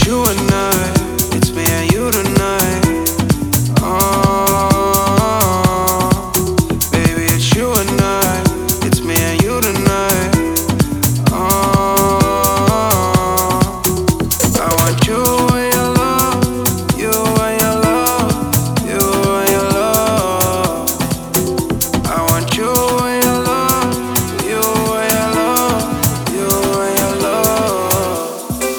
you and I. It's me and you tonight. Baby, it's you and I. It's me and you tonight. I want you and your love, you and your love, you and your love. I want you and your love, you and your love, you and your love.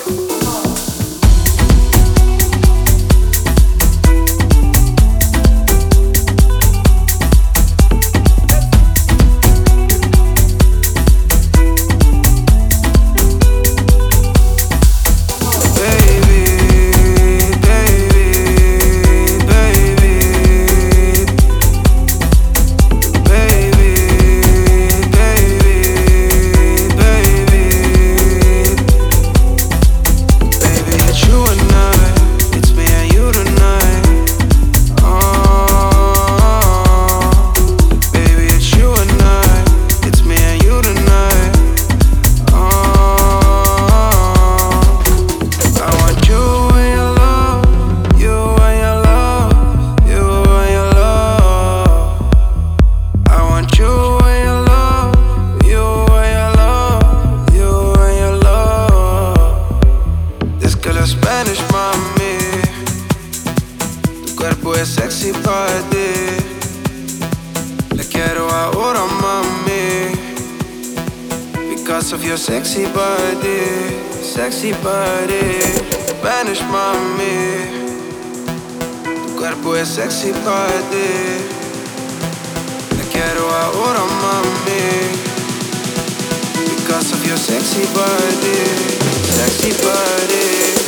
Spanish, mami, tu cuerpo es sexy para ti. Le quiero ahora, mami, because of your sexy body, sexy body. Spanish, mami, tu cuerpo es sexy para ti. Le quiero ahora, mami, because of your sexy body, sexy body.